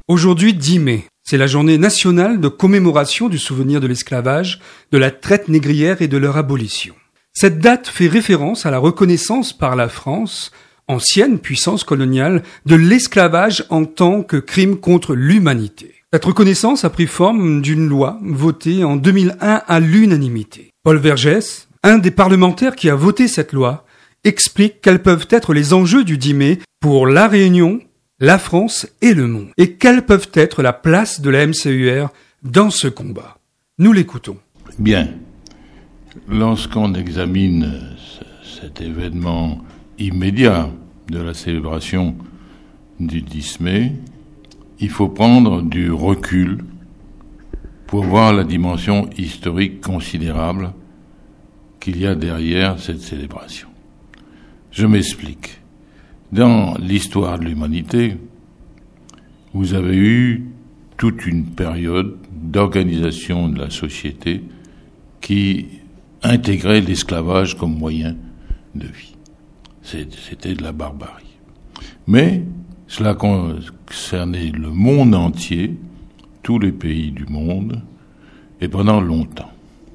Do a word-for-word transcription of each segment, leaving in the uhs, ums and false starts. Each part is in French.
Aujourd'hui, dix mai, c'est la journée nationale de commémoration du souvenir de l'esclavage, de la traite négrière et de leur abolition. Cette date fait référence à la reconnaissance par la France, ancienne puissance coloniale, de l'esclavage en tant que crime contre l'humanité. Cette reconnaissance a pris forme d'une loi votée en deux mille un à l'unanimité. Paul Vergès, un des parlementaires qui a voté cette loi, explique quels peuvent être les enjeux du dix mai pour La Réunion, la France et le monde, et quelle peuvent être la place de la M C U R dans ce combat. Nous l'écoutons. Bien. Lorsqu'on examine cet événement immédiat de la célébration du dix mai, il faut prendre du recul pour voir la dimension historique considérable qu'il y a derrière cette célébration. Je m'explique. Dans l'histoire de l'humanité, vous avez eu toute une période d'organisation de la société qui intégrait l'esclavage comme moyen de vie. C'était de la barbarie. Mais cela concernait le monde entier, tous les pays du monde, et pendant longtemps.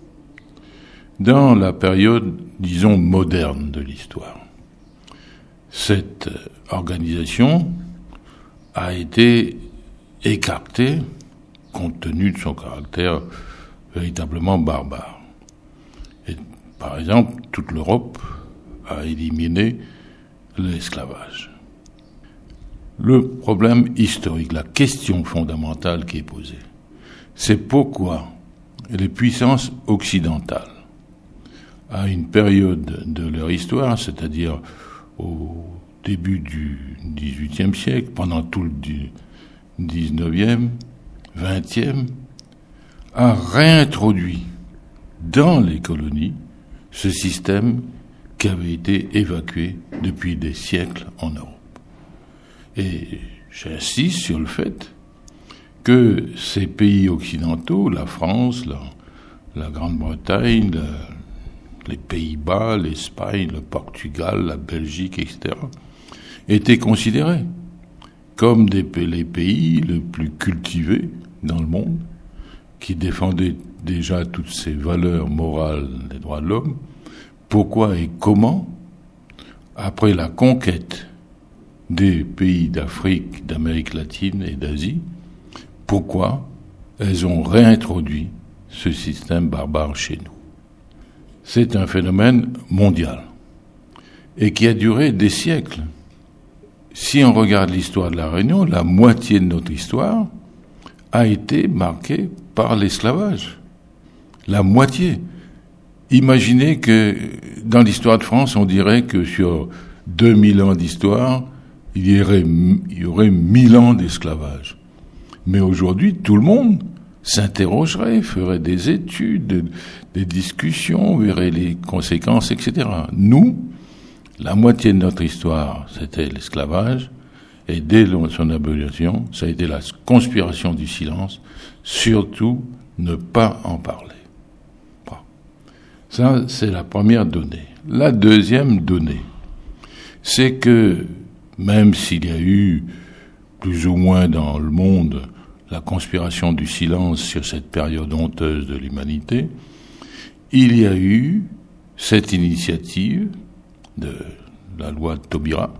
Dans la période, disons, moderne de l'histoire, cette organisation a été écartée compte tenu de son caractère véritablement barbare. Et, par exemple, toute l'Europe a éliminé l'esclavage. Le problème historique, la question fondamentale qui est posée, c'est pourquoi les puissances occidentales, à une période de leur histoire, c'est-à-dire au début du dix-huitième siècle, pendant tout le dix-neuvième, vingtième, a réintroduit dans les colonies ce système qui avait été évacué depuis des siècles en Europe. Et j'insiste sur le fait que ces pays occidentaux, la France, la, la Grande-Bretagne, la, les Pays-Bas, l'Espagne, le Portugal, la Belgique, et cetera, étaient considérés comme des, les pays les plus cultivés dans le monde, qui défendaient déjà toutes ces valeurs morales des droits de l'homme. Pourquoi et comment, après la conquête des pays d'Afrique, d'Amérique latine et d'Asie, pourquoi elles ont réintroduit ce système barbare chez nous? C'est un phénomène mondial et qui a duré des siècles. Si on regarde l'histoire de la Réunion, la moitié de notre histoire a été marquée par l'esclavage. La moitié. Imaginez que dans l'histoire de France, on dirait que sur deux mille ans d'histoire, il y aurait, il y aurait mille ans d'esclavage. Mais aujourd'hui, tout le monde s'interrogerait, ferait des études, des discussions, verrait les conséquences, et cetera. Nous, la moitié de notre histoire, c'était l'esclavage, et dès son abolition, ça a été la conspiration du silence, surtout ne pas en parler. Bon. Ça, c'est la première donnée. La deuxième donnée, c'est que même s'il y a eu plus ou moins dans le monde la conspiration du silence sur cette période honteuse de l'humanité, il y a eu cette initiative de la loi de Taubira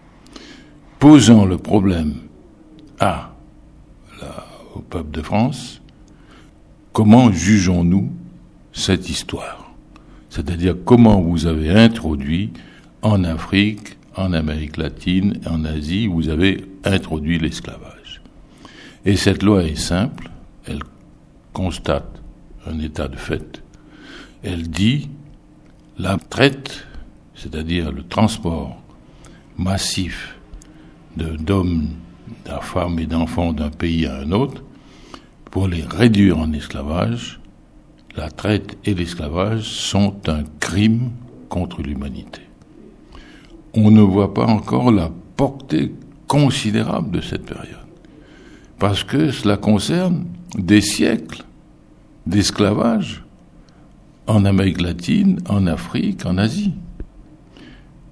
posant le problème à la, au peuple de France, comment jugeons-nous cette histoire? C'est-à-dire comment vous avez introduit en Afrique, en Amérique latine, en Asie, vous avez introduit l'esclavage. Et cette loi est simple, elle constate un état de fait, elle dit la traite, c'est-à-dire le transport massif de, d'hommes, de femmes et d'enfants d'un pays à un autre, pour les réduire en esclavage, la traite et l'esclavage sont un crime contre l'humanité. On ne voit pas encore la portée considérable de cette période, parce que cela concerne des siècles d'esclavage en Amérique latine, en Afrique, en Asie.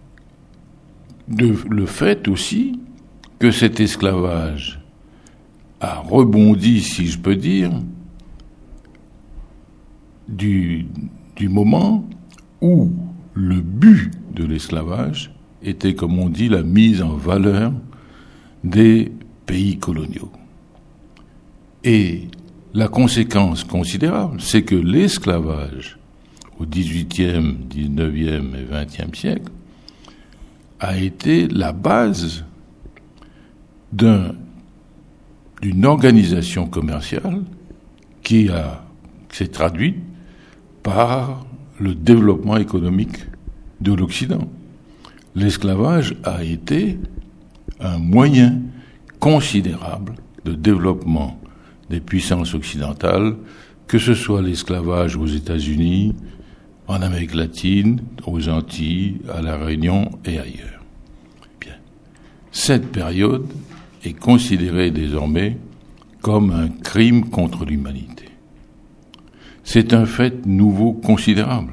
De, le fait aussi que cet esclavage a rebondi, si je peux dire, du, du moment où le but de l'esclavage était, comme on dit, la mise en valeur des pays coloniaux. Et la conséquence considérable, c'est que l'esclavage, au dix-huitième, dix-neuvième et vingtième siècle, a été la base d'un, d'une organisation commerciale qui a, qui s'est traduite par le développement économique de l'Occident. L'esclavage a été un moyen considérable de développement des puissances occidentales, que ce soit l'esclavage aux États-Unis, en Amérique latine, aux Antilles, à La Réunion et ailleurs. Bien. Cette période est considérée désormais comme un crime contre l'humanité. C'est un fait nouveau considérable.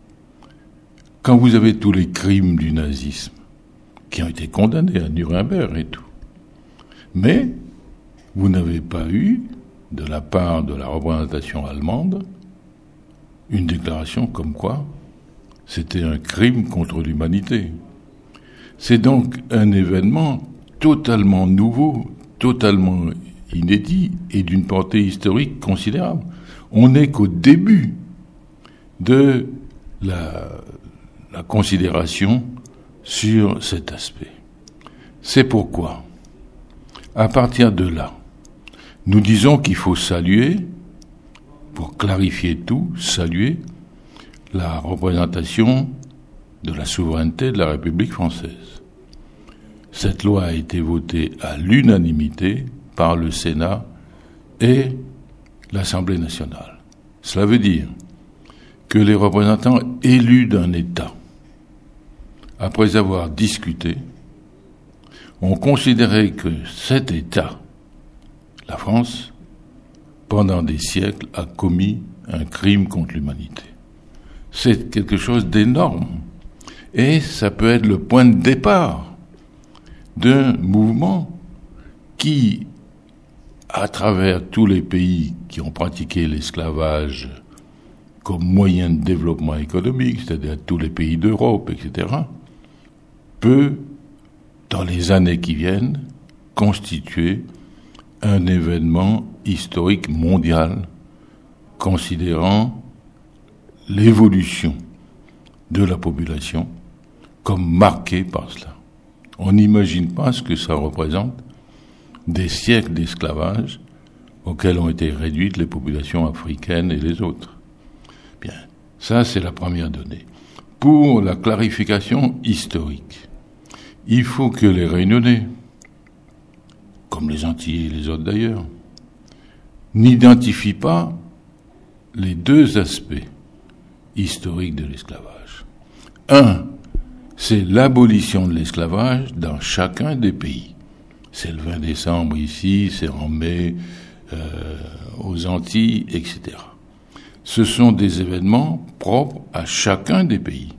Quand vous avez tous les crimes du nazisme qui ont été condamnés à Nuremberg et tout, mais vous n'avez pas eu, de la part de la représentation allemande, une déclaration comme quoi c'était un crime contre l'humanité. C'est donc un événement totalement nouveau, totalement inédit et d'une portée historique considérable. On n'est qu'au début de la, la considération sur cet aspect. C'est pourquoi, à partir de là, nous disons qu'il faut saluer, pour clarifier tout, saluer la représentation de la souveraineté de la République française. Cette loi a été votée à l'unanimité par le Sénat et l'Assemblée nationale. Cela veut dire que les représentants élus d'un État, après avoir discuté, ont considéré que cet État, la France, pendant des siècles, a commis un crime contre l'humanité. C'est quelque chose d'énorme. Et ça peut être le point de départ d'un mouvement qui, à travers tous les pays qui ont pratiqué l'esclavage comme moyen de développement économique, c'est-à-dire tous les pays d'Europe, et cetera, peut, dans les années qui viennent, constituer un événement historique mondial considérant l'évolution de la population comme marquée par cela. On n'imagine pas ce que ça représente, des siècles d'esclavage auxquels ont été réduites les populations africaines et les autres. Bien, ça c'est la première donnée. Pour la clarification historique, il faut que les Réunionnais, comme les Antillais et les autres d'ailleurs, n'identifient pas les deux aspects historiques de l'esclavage. Un, c'est l'abolition de l'esclavage dans chacun des pays. C'est le vingt décembre ici, c'est en mai euh, aux Antilles, et cetera. Ce sont des événements propres à chacun des pays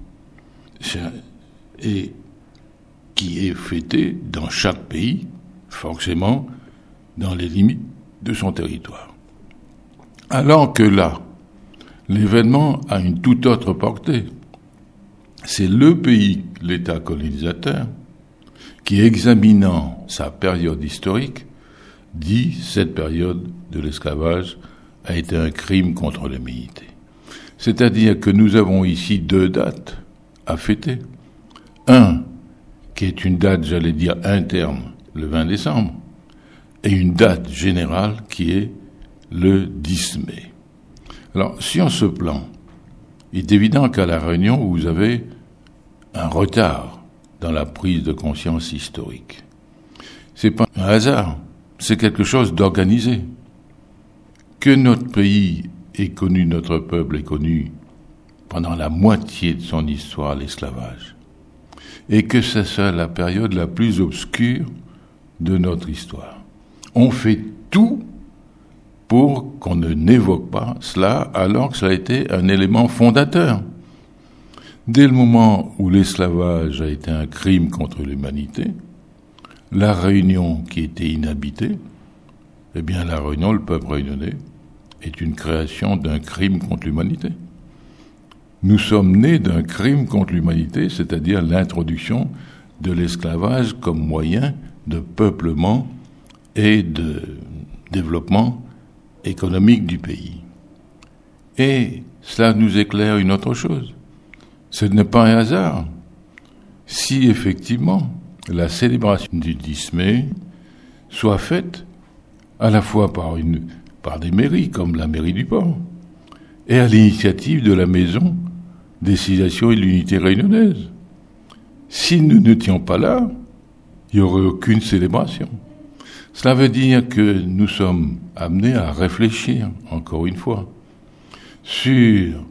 et qui est fêté dans chaque pays, forcément dans les limites de son territoire. Alors que là, l'événement a une toute autre portée. C'est le pays, l'État colonisateur, qui, examinant sa période historique, dit cette période de l'esclavage a été un crime contre l'humanité. C'est-à-dire que nous avons ici deux dates à fêter. Un, qui est une date, j'allais dire, interne, le vingt décembre, et une date générale qui est le dix mai. Alors, sur ce plan, il est évident qu'à La Réunion, vous avez un retard dans la prise de conscience historique. C'est pas un hasard, c'est quelque chose d'organisé. Que notre pays ait connu, notre peuple ait connu pendant la moitié de son histoire l'esclavage, et que ce soit la période la plus obscure de notre histoire. On fait tout pour qu'on ne n'évoque pas cela, alors que cela a été un élément fondateur. Dès le moment où l'esclavage a été un crime contre l'humanité, La Réunion, qui était inhabitée, Eh bien, la Réunion, le peuple réunionnais, est une création d'un crime contre l'humanité. Nous sommes nés d'un crime contre l'humanité, c'est-à-dire l'introduction de l'esclavage comme moyen de peuplement et de développement économique du pays. Et cela nous éclaire une autre chose. Ce n'est pas un hasard si effectivement la célébration du dix mai soit faite à la fois par, une, par des mairies comme la mairie du port et à l'initiative de la Maison des civilisations et de l'unité réunionnaise. Si nous n'étions pas là, il n'y aurait aucune célébration. Cela veut dire que nous sommes amenés à réfléchir, encore une fois, sur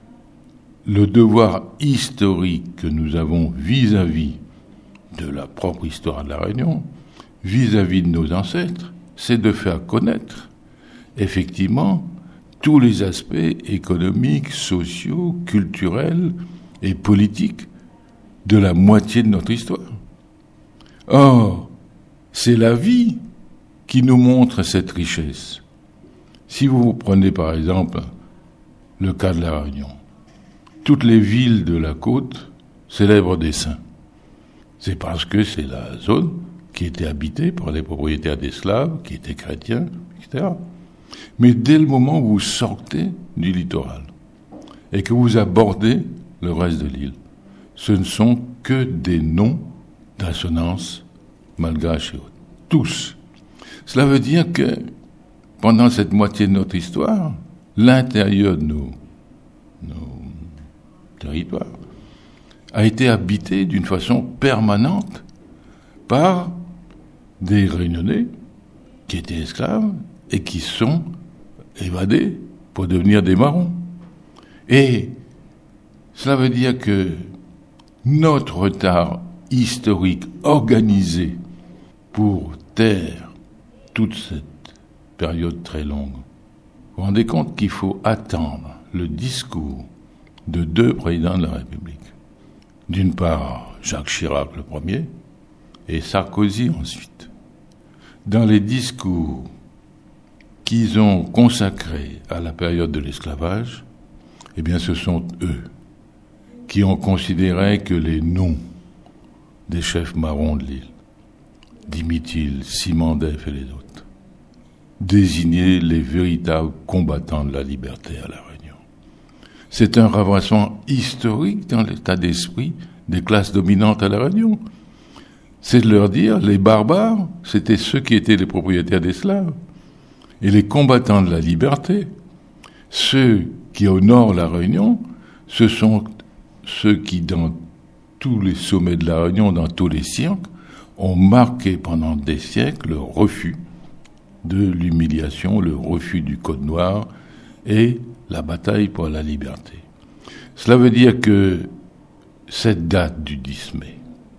le devoir historique que nous avons vis-à-vis de la propre histoire de la Réunion, vis-à-vis de nos ancêtres, c'est de faire connaître, effectivement, tous les aspects économiques, sociaux, culturels et politiques de la moitié de notre histoire. Or, c'est la vie qui nous montre cette richesse. Si vous prenez par exemple le cas de la Réunion, toutes les villes de la côte célèbrent des saints. C'est parce que c'est la zone qui était habitée par les propriétaires d'esclaves, qui étaient chrétiens, et cetera. Mais dès le moment où vous sortez du littoral et que vous abordez le reste de l'île, ce ne sont que des noms d'assonance malgache et autres. Tous. Cela veut dire que pendant cette moitié de notre histoire, l'intérieur de nos, nos territoires a été habité d'une façon permanente par des Réunionnais qui étaient esclaves et qui sont évadés pour devenir des marrons. Et cela veut dire que notre retard historique organisé pour taire toute cette période très longue, vous vous rendez compte qu'il faut attendre le discours de deux présidents de la République. D'une part, Jacques Chirac le premier et Sarkozy ensuite. Dans les discours qu'ils ont consacrés à la période de l'esclavage, eh bien ce sont eux qui ont considéré que les noms des chefs marrons de l'île, Dimitile, Simandef et les autres, désignaient les véritables combattants de la liberté à la Réunion. C'est un renversement historique dans l'état d'esprit des classes dominantes à la Réunion. C'est de leur dire, les barbares, c'était ceux qui étaient les propriétaires d'esclaves. Et les combattants de la liberté, ceux qui honorent la Réunion, ce sont ceux qui, dans tous les sommets de la Réunion, dans tous les cirques, ont marqué pendant des siècles le refus de l'humiliation, le refus du Code noir et la bataille pour la liberté. Cela veut dire que cette date du dix mai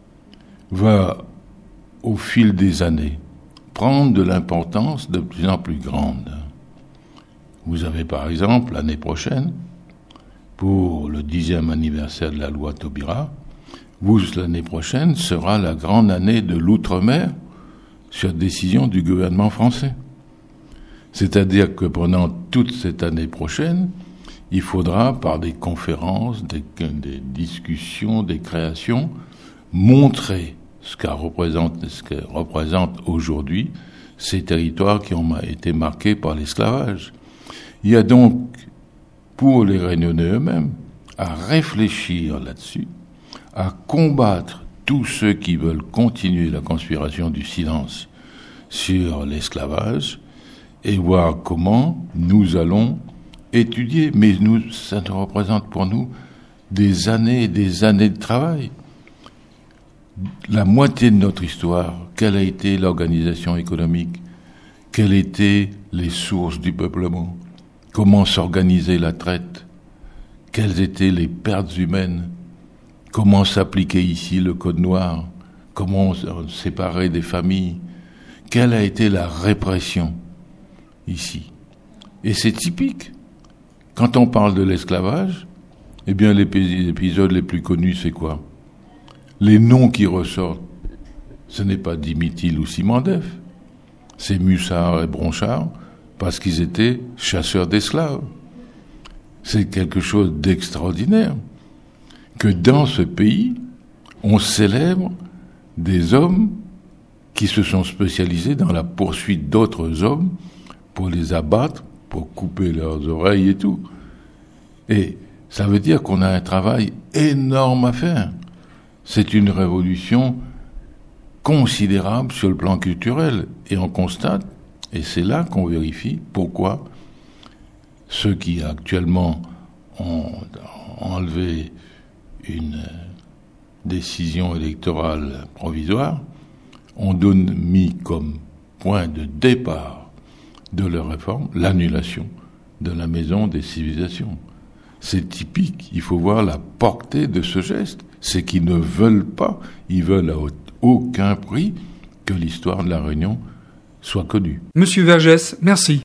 va, au fil des années, prendre de l'importance de plus en plus grande. Vous avez par exemple, l'année prochaine, pour le dixième anniversaire de la loi Taubira, vous, l'année prochaine, sera la grande année de l'outre-mer sur décision du gouvernement français. C'est-à-dire que pendant toute cette année prochaine, il faudra, par des conférences, des, des discussions, des créations, montrer ce que représente, ce que représente aujourd'hui ces territoires qui ont été marqués par l'esclavage. Il y a donc, pour les Réunionnais eux-mêmes, à réfléchir là-dessus, à combattre tous ceux qui veulent continuer la conspiration du silence sur l'esclavage et voir comment nous allons étudier. Mais nous, ça représente pour nous des années et des années de travail. La moitié de notre histoire, quelle a été l'organisation économique, quelles étaient les sources du peuplement, comment s'organisait la traite, quelles étaient les pertes humaines, comment s'appliquait ici le Code noir, comment on séparait des familles, quelle a été la répression ici. Et c'est typique. Quand on parle de l'esclavage, eh bien les épisodes les plus connus, c'est quoi? Les noms qui ressortent, ce n'est pas Dimitile ou Simandef, ces Mussards et Bronchards, parce qu'ils étaient chasseurs d'esclaves. C'est quelque chose d'extraordinaire que dans ce pays, on célèbre des hommes qui se sont spécialisés dans la poursuite d'autres hommes pour les abattre, pour couper leurs oreilles et tout. Et ça veut dire qu'on a un travail énorme à faire. C'est une révolution considérable sur le plan culturel. Et on constate, et c'est là qu'on vérifie pourquoi ceux qui actuellement ont enlevé une décision électorale provisoire ont donné, mis comme point de départ de leur réforme l'annulation de la maison des civilisations. C'est typique, il faut voir la portée de ce geste. C'est qu'ils ne veulent pas, ils veulent à aucun prix que l'histoire de la Réunion soit connue. Monsieur Vergès, merci.